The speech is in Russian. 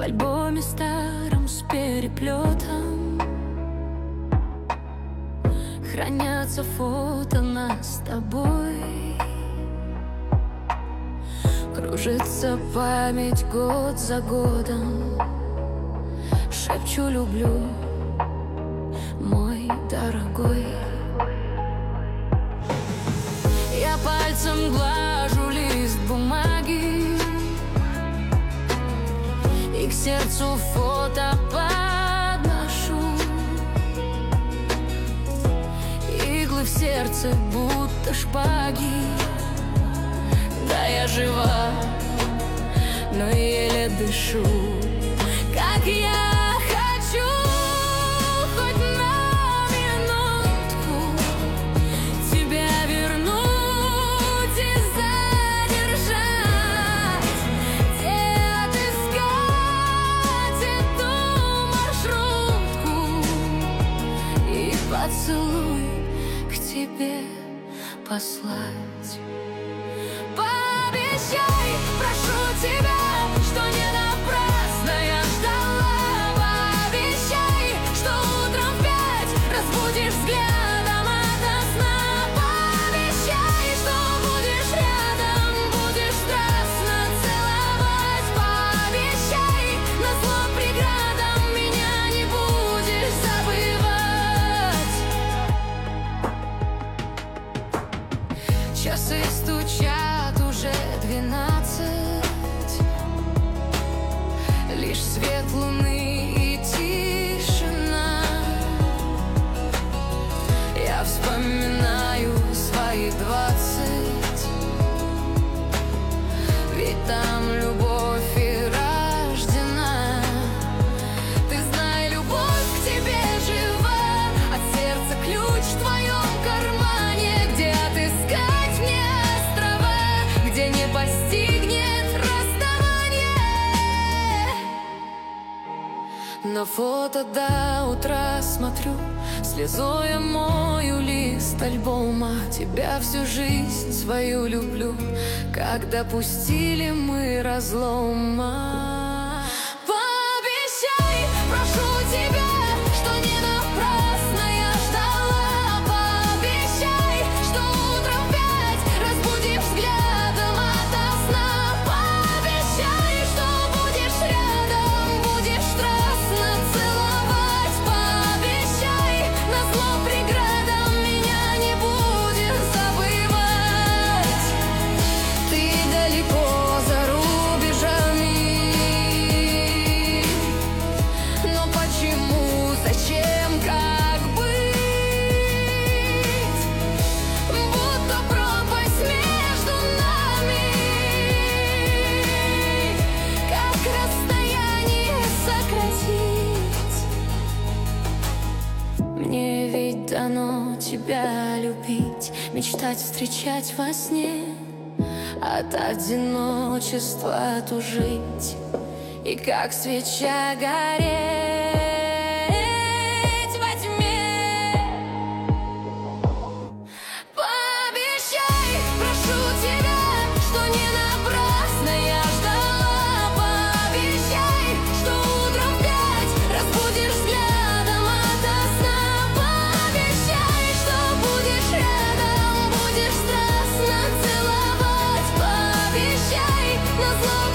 альбоме старом с переплетом хранятся фото нас с тобой. Кружится память год за годом. Шепчу люблю, мой дорогой. Я пальцем глажу лист бумаги и к сердцу фото подношу. Иглы в сердце будто шпаги. Да, я жива, но еле дышу. Как я хочу хоть на минутку тебя вернуть и задержать, где отыскать эту маршрутку и поцелуй к тебе послать. Пообещай, прошу тебя, что не напрасно я ждала. Пообещай, что утром в 5 разбудишь взглядом ото сна. Пообещай, что будешь рядом, будешь страстно целовать. Пообещай, назло преградам меня не будешь забывать. Часы стучат уже 12. Лишь свет луны и тишина. Я вспоминаю свои 20. Ведь там любовь и рождена. Ты знай, любовь к тебе жива. От сердца ключ в твоем кармане. Где отыскать мне острова, где не постигнет расставание. На фото до утра смотрю, слезой я мою лист альбома. Тебя всю жизнь свою люблю, как допустили мы разлома. Пообещай, прошу тебя, что не напрасно я ждала. Пообещай, что утром в 5 разбудишь взглядом ото сна. Пообещай, что будешь рядом, будешь страстно целовать. Пообещай, назло преградам меня не будешь забывать. Ты далеко за рубежами, но почему, зачем, как быть? Будто пропасть между нами. Как расстояние сократить? Мне ведь дано тебя любить, мечтать, встречать во сне, от одиночества тужить и как свеча гореть во тьме. Пообещай, прошу тебя, что не напрасно я ждала. Пообещай, что утром в 5 разбудишь взглядом ото сна. Пообещай, что будешь рядом, будешь страстно целовать. Пообещай, назло